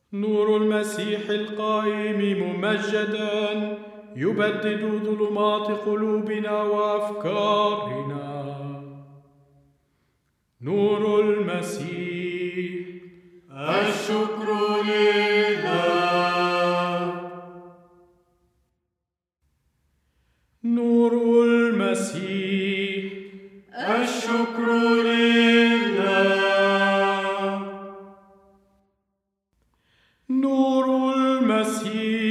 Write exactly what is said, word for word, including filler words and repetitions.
نور المسيح القائم ممجدا يبدد ظلمات قلوبنا وأفكارنا. نور المسيح. الشكر لله. نور المسيح. الشكر لله. نور المسيح.